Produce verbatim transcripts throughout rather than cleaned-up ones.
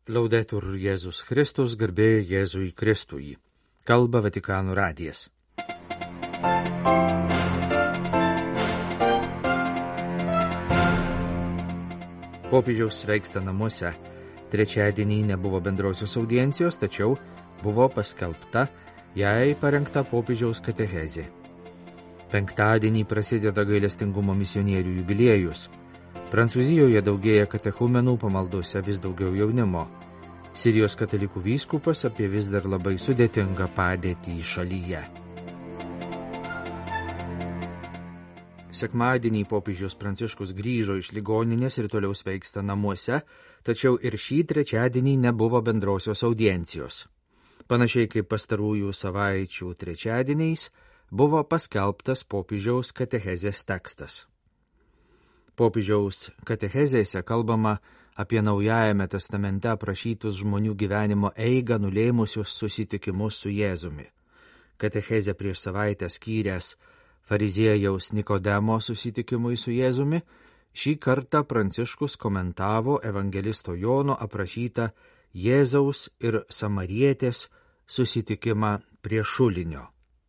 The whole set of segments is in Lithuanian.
Laudetur Jėzus Kristus, garbė Jėzui Kristui. Kalba Vatikano radijas. Popiežiaus sveiksta namuose. Trečiadienį nebuvo bendrosios audiencijos, tačiau buvo paskelbta jai parengta popiežiaus katechezė. Penktadienį prasideda gailestingumo misionierių jubiliejus. Prancūzijoje daugėja katechumenų, pamaldose vis daugiau jaunimo. Sirijos katalikų vyskupas apie vis dar labai sudėtingą padėtį šalyje. Sekmadienį popiežius Pranciškus grįžo iš ligoninės ir toliau sveiksta namuose, tačiau ir šį trečiadienį nebuvo bendrosios audiencijos. Panašiai kaip pastarųjų savaičių trečiadieniais buvo paskelbtas popiežiaus katechezės tekstas. Popiežiaus katechezėse kalbama apie Naujajame testamente aprašytus žmonių gyvenimo eigą nulėmusius susitikimus su Jėzumi. Katechezė prieš savaitę skyręs fariziejaus Nikodemo susitikimui su Jėzumi, šį kartą Pranciškus komentavo evangelisto Jono aprašytą Jėzaus ir Samarietės susitikimą prie šulinio.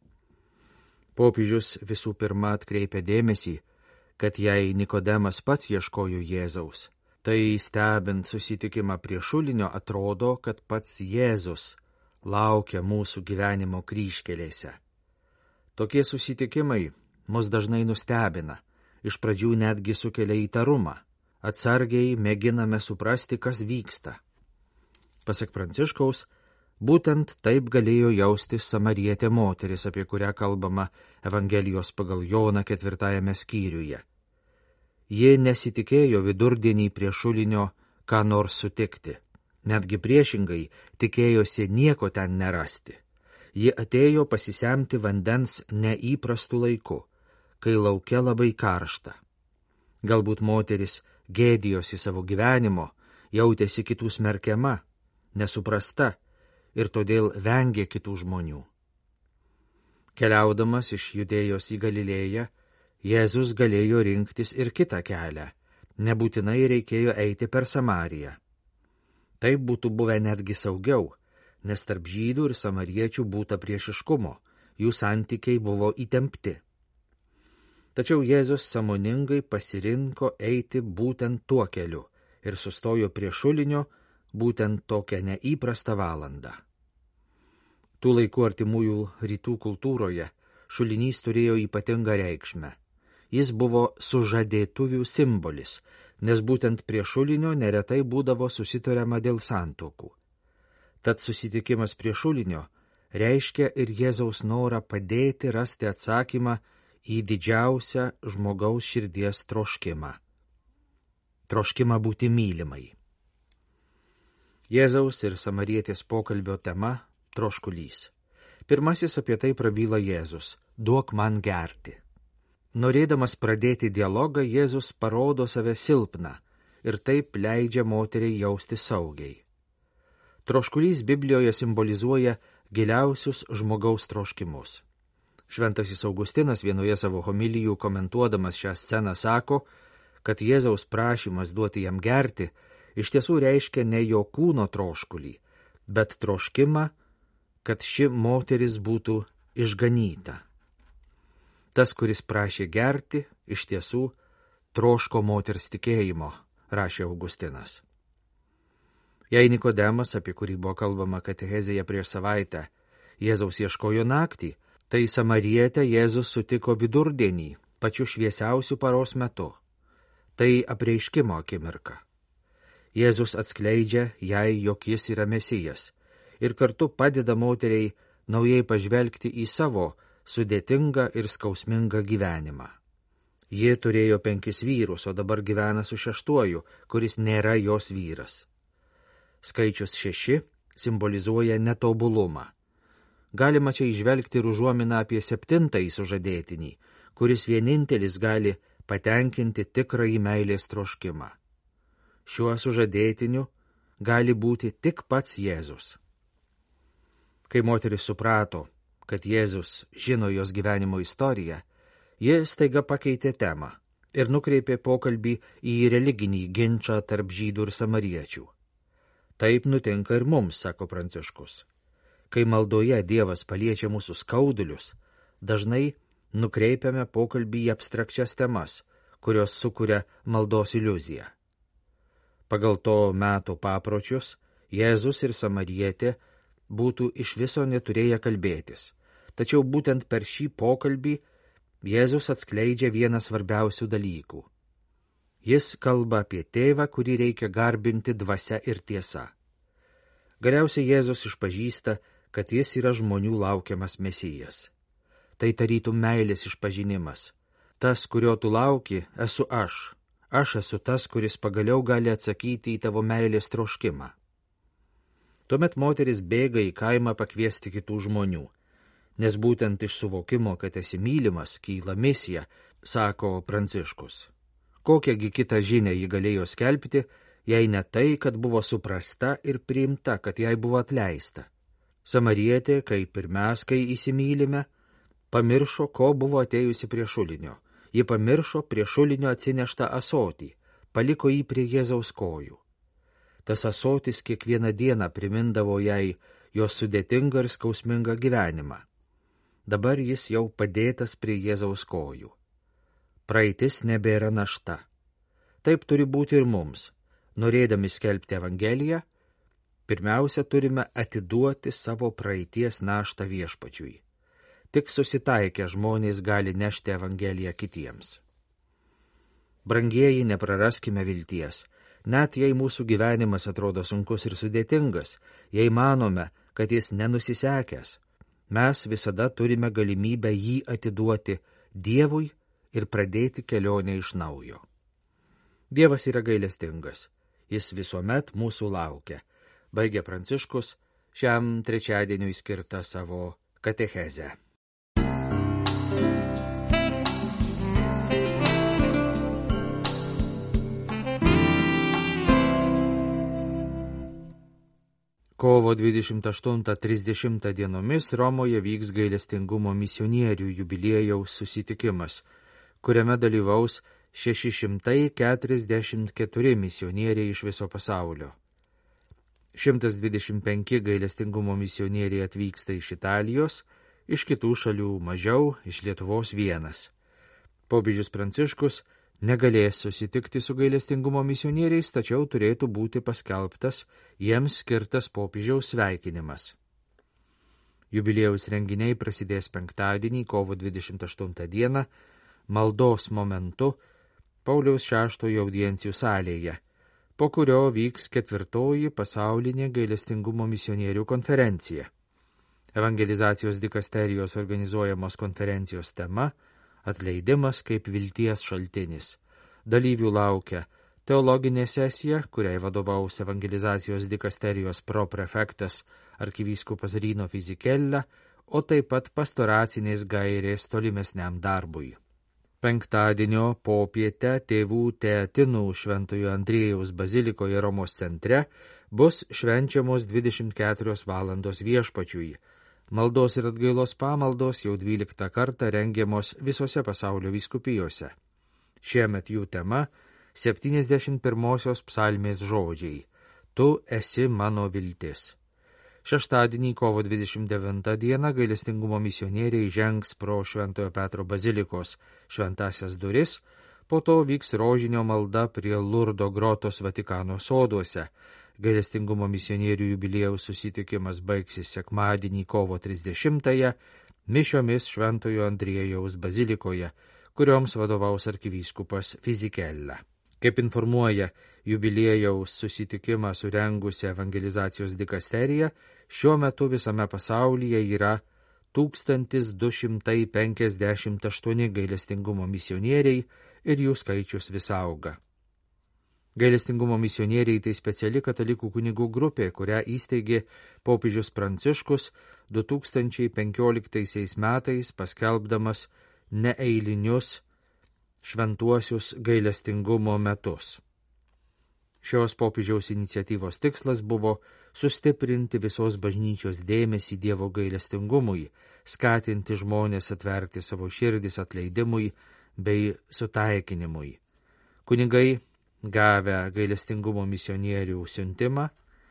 Popiežius visų pirma atkreipė dėmesį, kad jei Nikodemas pats ieškojo Jėzaus, tai stebint susitikimą prie šulinio atrodo, kad pats Jėzus laukia mūsų gyvenimo kryžkelėse. Tokie susitikimai mus dažnai nustebina, iš pradžių netgi sukelia įtarumą, atsargiai mėginame suprasti, kas vyksta. Pasak Pranciškaus, būtent taip galėjo jaustis Samarietė moteris, apie kurią kalbama Evangelijos pagal Joną ketvirtajame skyriuje. Ji nesitikėjo vidurdienį prie šulinio ką nors sutikti, netgi priešingai tikėjosi nieko ten nerasti. Ji atėjo pasisemti vandens neįprastu laiku, kai lauke labai karšta. Galbūt moteris gėdijosi savo gyvenimo, jautėsi kitų smerkiama, nesuprasta ir todėl vengė kitų žmonių. Keliaudamas iš Judėjos į Galilėją, Jėzus galėjo rinktis ir kitą kelią, nebūtinai reikėjo eiti per Samariją. Taip būtų buvę netgi saugiau, nes tarp žydų ir samariečių būta priešiškumo, jų santykiai buvo įtempti. Tačiau Jėzus sąmoningai pasirinko eiti būtent tuo keliu ir sustojo prie šulinio būtent tokią neįprastą valandą. Tų laikų artimųjų rytų kultūroje šulinys turėjo ypatingą reikšmę. Jis buvo sužadėtuvių simbolis, nes būtent prie šulinio neretai būdavo susitariama dėl santuokų. Tad susitikimas prie šulinio reiškia ir Jėzaus norą padėti rasti atsakymą į didžiausią žmogaus širdies troškimą. Troškimą būti mylimai. Jėzaus ir Samarietės pokalbio tema – troškulys. Pirmasis apie tai prabyla Jėzus – duok man gerti. Norėdamas pradėti dialogą, Jėzus parodo save silpną ir taip leidžia moteriai jausti saugiai. Troškulys Biblijoje simbolizuoja giliausius žmogaus troškimus. Šventasis Augustinas vienoje savo homilijų komentuodamas šią sceną sako, kad Jėzaus prašymas duoti jam gerti iš tiesų reiškia ne jo kūno troškulį, bet troškimą, kad ši moteris būtų išganyta. Tas, kuris prašė gerti, iš tiesų troško moters tikėjimo, rašė Augustinas. Jei Nikodemas, apie kurį buvo kalbama katechezėje prieš savaitę, Jėzaus ieškojo naktį, tai Samarietę Jėzus sutiko vidurdienį, pačiu šviesiausiu paros metu. Tai apreiškimo akimirka. Jėzus atskleidžia jai, jog jis yra Mesijas, ir kartu padeda moteriai naujai pažvelgti į savo sudėtingą ir skausmingą gyvenimą. Ji turėjo penkis vyrus, o dabar gyvena su šeštuoju, kuris nėra jos vyras. Skaičius šeši simbolizuoja netobulumą. Galima čia įžvelgti ir užuominą apie septintąjį sužadėtinį, kuris vienintelis gali patenkinti tikrąjį meilės troškimą. Šiuo sužadėtiniu gali būti tik pats Jėzus. Kai moteris suprato, kad Jėzus žino jos gyvenimo istoriją, ji staiga pakeitė temą ir nukreipė pokalbį į religinį ginčą tarp žydų ir samariečių. Taip nutinka ir mums, sako Pranciškus. Kai maldoje Dievas paliečia mūsų skaudulius, dažnai nukreipiame pokalbį į abstrakčias temas, kurios sukuria maldos iliuziją. Pagal to meto papročius, Jėzus ir Samarietė būtų iš viso neturėję kalbėtis. Tačiau būtent per šį pokalbį Jėzus atskleidžia vieną svarbiausių dalykų. Jis kalba apie tėvą, kurį reikia garbinti dvasia ir tiesa. Galiausiai Jėzus išpažįsta, kad jis yra žmonių laukiamas Mesijas. Tai tarytum meilės išpažinimas. Tas, kurio tu lauki, esu aš. Aš esu tas, kuris pagaliau gali atsakyti į tavo meilės troškimą. Tuomet moteris bėga į kaimą pakviesti kitų žmonių, nes būtent iš suvokimo, kad esi mylimas, kyla misija, sako Pranciškus. Kokiagi kitą žinią ji galėjo skelbti, jei ne tai, kad buvo suprasta ir priimta, kad jai buvo atleista. Samarietė, kaip ir mes, kai įsimylime, pamiršo, ko buvo atėjusi prie šulinio. Ji pamiršo prie šulinio atsineštą asotį, paliko jį prie Jėzaus kojų. Tas asotis kiekvieną dieną primindavo jai jos sudėtingą ir skausmingą gyvenimą. Dabar jis jau padėtas prie Jėzaus kojų. Praeitis nebėra našta. Taip turi būti ir mums. Norėdami skelbti Evangeliją, pirmiausia turime atiduoti savo praeities naštą Viešpačiui. Tik susitaikę žmonės gali nešti Evangeliją kitiems. Brangieji, nepraraskime vilties. Net jei mūsų gyvenimas atrodo sunkus ir sudėtingas, jei manome, kad jis nenusisekęs, mes visada turime galimybę jį atiduoti Dievui ir pradėti kelionę iš naujo. Dievas yra gailestingas, jis visuomet mūsų laukia, baigė Pranciškus šiam trečiadieniui skirtą savo katechezę. Kovo dvidešimt aštuntą trisdešimtą dienomis Romoje vyks gailestingumo misionierių jubiliejaus susitikimas, kuriame dalyvaus šeši šimtai keturiasdešimt keturi misionieriai iš viso pasaulio. šimtas dvidešimt penki gailestingumo misionieriai atvyksta iš Italijos, iš kitų šalių mažiau, iš Lietuvos vienas. Popiežius Pranciškus negalės susitikti su gailestingumo misionieriais, tačiau turėtų būti paskelbtas jiems skirtas popiežiaus sveikinimas. Jubiliejaus renginiai prasidės penktadienį, kovo dvidešimt aštuntą dieną, maldos momentu Pauliaus šeštojo audiencijų salėje, po kurio vyks ketvirtoji pasaulinė gailestingumo misionierių konferencija. Evangelizacijos dikasterijos organizuojamos konferencijos tema – Atleidimas kaip vilties šaltinis. Dalyvių laukia teologinė sesija, kuriai vadovaus evangelizacijos dikasterijos proprefektas arkivyskupas Rino Fizikella, o taip pat pastoracinės gairės tolimesniam darbui. Penktadienio popietę tėvų Teatinų Šventojo Andriejaus bazilikoje Romos centre bus švenčiamos dvidešimt keturios valandos Viešpačiui. Maldos ir atgailos pamaldos jau dvyliktą kartą rengiamos visose pasaulio vyskupijose. Šiemet jų tema – septyniasdešimt pirmosios psalmės žodžiai – Tu esi mano viltis. Šeštadienį, kovo dvidešimt devintą dieną, gailestingumo misionieriai žengs pro Šventojo Petro bazilikos šventasias duris, po to vyks rožinio malda prie Lurdo grotos Vatikano soduose. Gailestingumo misionierių jubiliejaus susitikimas baigsis sekmadienį, kovo trisdešimtąją, mišiomis Šventojo Andriejaus bazilikoje, kurioms vadovaus arkivyskupas Fizikella. Kaip informuoja jubiliejaus susitikimą surengusi evangelizacijos dikasterija, šiuo metu visame pasaulyje yra tūkstantis du šimtai penkiasdešimt aštuoni gailestingumo misionieriai ir jų skaičius vis auga. Gailestingumo misionieriai tai speciali katalikų kunigų grupė, kurią įsteigė popiežius Pranciškus du tūkstančiai penkioliktaisiais metais paskelbdamas neeilinius šventuosius gailestingumo metus. Šios popiežiaus iniciatyvos tikslas buvo sustiprinti visos bažnyčios dėmesį Dievo gailestingumui, skatinti žmonės atverti savo širdis atleidimui bei sutaikinimui. Kunigai, gavę gailestingumo misionierių siuntimą,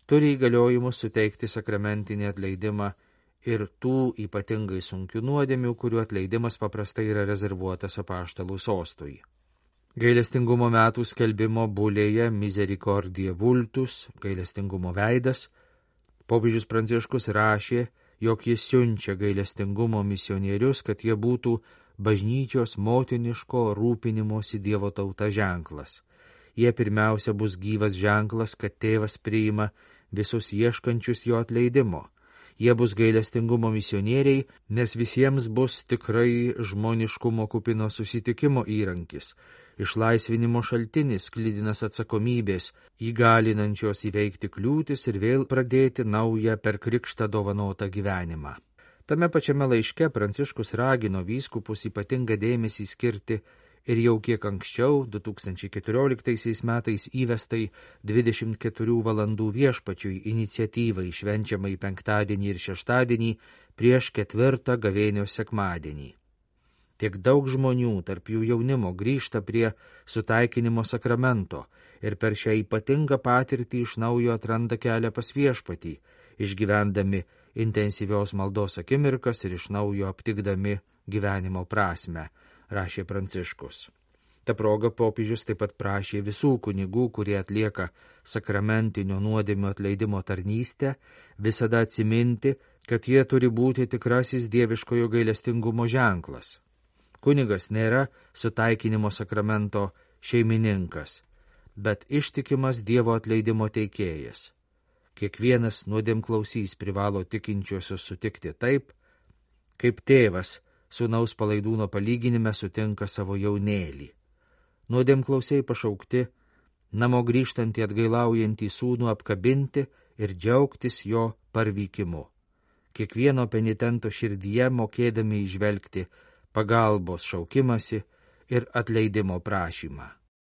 turi įgaliojimus suteikti sakramentinį atleidimą ir tų ypatingai sunkių nuodėmių, kurių atleidimas paprastai yra rezervuotas apaštalų sostui. Gailestingumo metų skelbimo bulėje Misericordie Vultus, gailestingumo veidas, popiežius Pranciškus rašė, jog jis siunčia gailestingumo misionierius, kad jie būtų bažnyčios motiniško rūpinimosi Dievo tauta ženklas. Jie pirmiausia bus gyvas ženklas, kad tėvas priima visus ieškančius jo atleidimo. Jie bus gailestingumo misionieriai, nes visiems bus tikrai žmoniškumo kupino susitikimo įrankis, išlaisvinimo šaltinis, sklidinas atsakomybės, įgalinančios įveikti kliūtis ir vėl pradėti naują per krikštą dovanotą gyvenimą. Tame pačiame laiške Pranciškus ragino vyskupus ypatingą dėmesį skirti ir jau kiek anksčiau, du tūkstančiai keturioliktaisiais metais įvestai dvidešimt keturių valandų viešpačiui iniciatyvai švenčiamai penktadienį ir šeštadienį prieš ketvirtą gavėnios sekmadienį. Tiek daug žmonių, tarp jų jaunimo, grįžta prie sutaikinimo sakramento ir per šią ypatingą patirtį iš naujo atranda kelią pas viešpatį, išgyvendami intensyvios maldos akimirkas ir iš naujo aptikdami gyvenimo prasmę, rašė Pranciškus. Ta proga popiežius taip pat prašė visų kunigų, kurie atlieka sakramentinio nuodėmio atleidimo tarnystę, visada atsiminti, kad jie turi būti tikrasis dieviškojo gailestingumo ženklas. Kunigas nėra sutaikinimo sakramento šeimininkas, bet ištikimas Dievo atleidimo teikėjas. Kiekvienas nuodėmklausys privalo tikinčiuosius sutikti taip, kaip tėvas sūnaus palaidūno palyginime sutinka savo jaunėlį. Nuodėmklausiai pašaukti, namo grįžtantį atgailaujantį sūnų apkabinti ir džiaugtis jo parvykimu. Kiekvieno penitento širdyje mokėdami įžvelgti pagalbos šaukimasi ir atleidimo prašymą.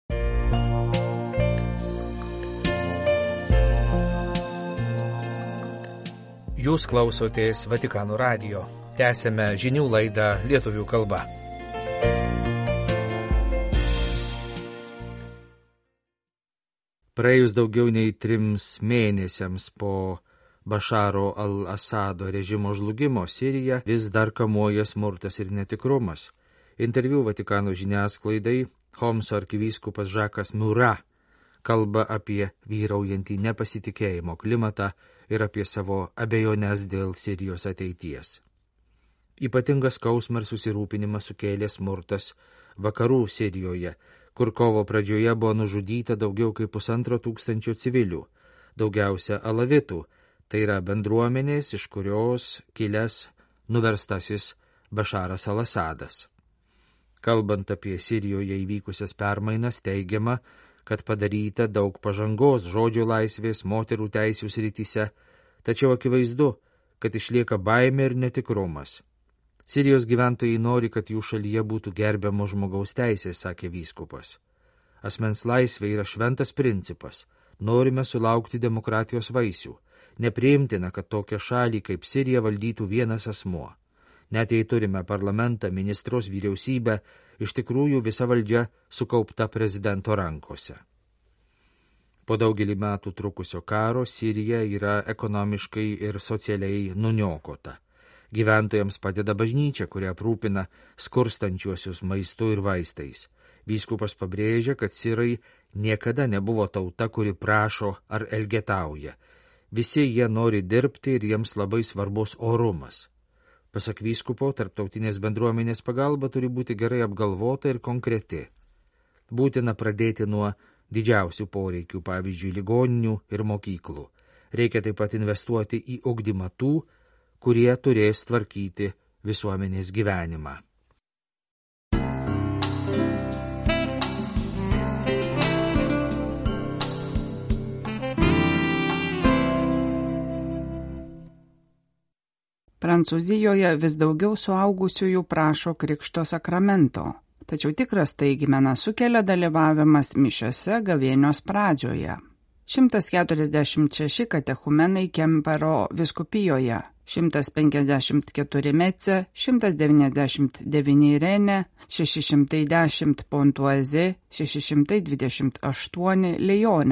Jūs klausotės Vatikano radijo. Tęsėme žinių laidą lietuvių kalba. Praėjus daugiau nei trims mėnesiams po Bašaro al-Asado režimo žlugimo Sirija vis dar kamuoja smurtas ir netikrumas. Interviu Vatikano žiniasklaidai Homso arkivyskupas Žakas Miura kalba apie vyraujantį nepasitikėjimo klimatą ir apie savo abejones dėl Sirijos ateities. Ypatingas skausmą ir susirūpinimą sukėlė smurtas vakarų Sirijoje, kur kovo pradžioje buvo nužudyta daugiau kaip pusantro tūkstančio civilių, daugiausia alavitų, tai yra bendruomenės, iš kurios kilęs nuverstasis Bašaras al-Asadas. Kalbant apie Sirijoje įvykusias permainas, teigiama, kad padaryta daug pažangos žodžio laisvės, moterų teisių srityse, tačiau akivaizdu, kad išlieka baimė ir netikrumas. Sirijos gyventojai nori, kad jų šalyje būtų gerbiamos žmogaus teisės, sakė vyskupas. Asmens laisvė yra šventas principas. Norime sulaukti demokratijos vaisių. Nepriimtina, kad tokią šalį kaip Sirija valdytų vienas asmuo. Net jei turime parlamentą, ministros, vyriausybę, iš tikrųjų visa valdžia sukaupta prezidento rankose. Po daugelį metų trukusio karo Sirija yra ekonomiškai ir socialiai nuniokota. Gyventojams padeda bažnyčia, kurie aprūpina skurstančiuosius maistu ir vaistais. Vyskupas pabrėžia, kad sirai niekada nebuvo tauta, kuri prašo ar elgetauja. Visi jie nori dirbti ir jiems labai svarbus orumas. Pasak vyskupo, tarptautinės bendruomenės pagalba turi būti gerai apgalvota ir konkreti. Būtina pradėti nuo didžiausių poreikių, pavyzdžiui, ligoninių ir mokyklų. Reikia taip pat investuoti į ugdymą tų, kurie turės tvarkyti visuomenės gyvenimą. Prancūzijoje vis daugiau suaugusiųjų prašo krikšto sakramento, tačiau tikras staigmeną sukelia dalyvavimas mišiose gavėnios pradžioje. šimtas keturiasdešimt šeši katechumenai Kempero vyskupijoje, šimtas penkiasdešimt keturi Mece, šimtas devyniasdešimt devyni Rene, šeši šimtai dešimt Pontuaze, šeši šimtai dvidešimt aštuoni Lione.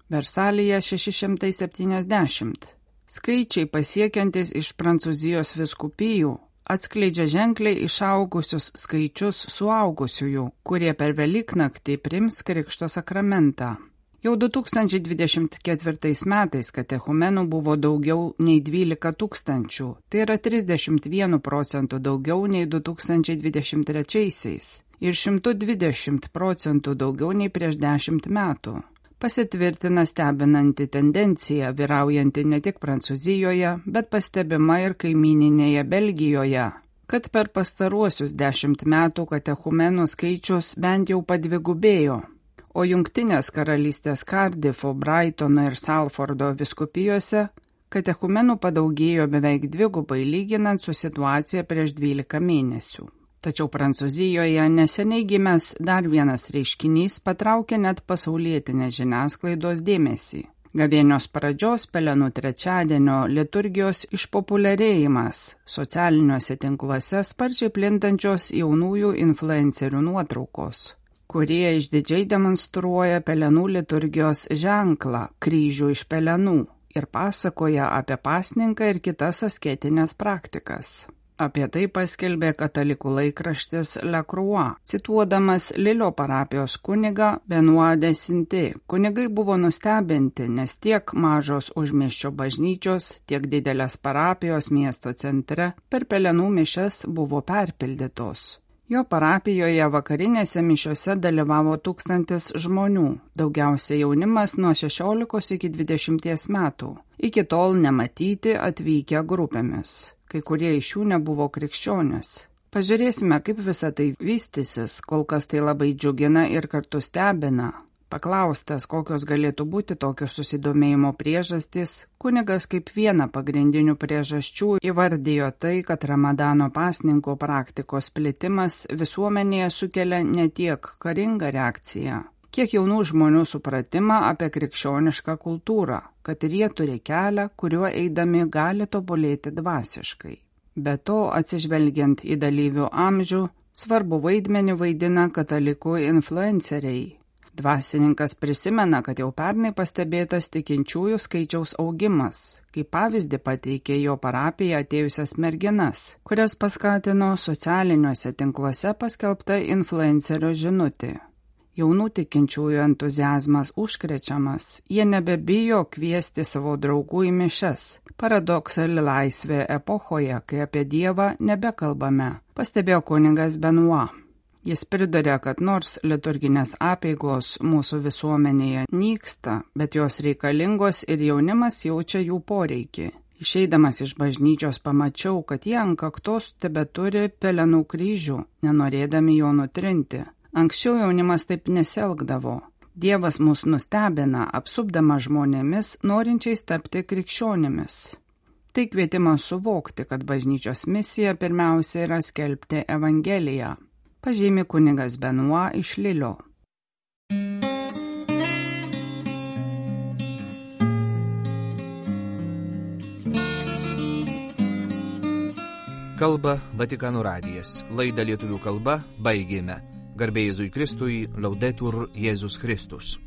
Versalyje šeši šimtai septyniasdešimt. Skaičiai pasiekiantis iš Prancūzijos vyskupijų atskleidžia ženkliai išaugusius skaičius suaugusiųjų, kurie per Velyknaktį priims Krikšto sakramentą. Jau du tūkstančiai dvidešimt ketvirtais metais katechumenų buvo daugiau nei dvylika tūkstančių, tai yra trisdešimt vienu procentu daugiau nei du tūkstančiai dvidešimt trečiaisiais ir šimtu dvidešimt procentų daugiau nei prieš dešimt metų. Pasitvirtina stebinanti tendencija, vyraujanti ne tik Prancūzijoje, bet pastebima ir kaimyninėje Belgijoje, kad per pastaruosius dešimt metų katechumenų skaičius bent jau padvigubėjo, o Jungtinės karalystės Kardifo, Brightono ir Salfordo vyskupijose katechumenų padaugėjo beveik dvigubai lyginant su situacija prieš dvylika mėnesių. Tačiau Prancūzijoje neseniai gimęs dar vienas reiškinys patraukė net pasaulietinės žiniasklaidos dėmesį. Gavėnios pradžios pelenų trečiadienio liturgijos išpopuliarėjimas, socialiniuose tinkluose sparčiai plintančios jaunųjų influencerių nuotraukos, kurie išdidžiai demonstruoja pelenų liturgijos ženklą kryžių iš pelenų ir pasakoja apie pasninką ir kitas asketinės praktikas. Apie tai paskelbė katalikų laikraštis Le Croix, cituodamas Lilio parapijos kunigą Benoit de Sainté. Kunigai buvo nustebinti, nes tiek mažos užmiesčio bažnyčios, tiek didelės parapijos miesto centre per pelenų mišias buvo perpildytos. Jo parapijoje vakarinėse mišiose dalyvavo tūkstantis žmonių, daugiausia jaunimas nuo šešiolikos iki dvidešimties metų, iki tol nematyti atvykę grupėmis. Kai kurie iš jų nebuvo krikščionys. Pažiūrėsime, kaip visa tai vystysis, kol kas tai labai džiugina ir kartu stebina. Paklaustas, kokios galėtų būti tokio susidomėjimo priežastys, kunigas kaip vieną pagrindinių priežasčių įvardijo tai, kad Ramadano pasninko praktikos plitimas visuomenėje sukelia ne tiek karingą reakciją, kiek jaunų žmonių supratimą apie krikščionišką kultūrą, kad ir jie turi kelią, kuriuo eidami gali tobulėti dvasiškai. Be to, atsižvelgiant į dalyvių amžių, svarbu vaidmenį vaidina katalikų influenceriai. Dvasininkas prisimena, kad jau pernai pastebėtas tikinčiųjų skaičiaus augimas, kaip pavyzdį pateikė jo parapiją atėjusias merginas, kurias paskatino socialiniuose tinkluose paskelbta influencerio žinutė. Jaunų tikinčiųjų entuziazmas užkrečiamas, jie nebebijo kviesti savo draugų į mišias. Paradoksali laisvė epochoje, kai apie Dievą nebekalbame, pastebėjo kunigas Benoit. Jis priduria, kad nors liturginės apeigos mūsų visuomenėje nyksta, bet jos reikalingos ir jaunimas jaučia jų poreikį. Išeidamas iš bažnyčios pamačiau, kad jie ant kaktos tebeturi pelenų kryžių, nenorėdami jo nutrinti. Anksčiau jaunimas taip nesielgdavo. Dievas mus nustebina, apsupdama žmonėmis, norinčiais tapti krikščionimis. Tai kvietimas suvokti, kad bažnyčios misija pirmiausia yra skelbti Evangeliją, pažymi kunigas Benoit iš Lilio. Kalba Vatikano radijas. Laidą lietuvių kalba baigėme. Garbė Jėzui Kristui, Laudetur Jėzus Kristus.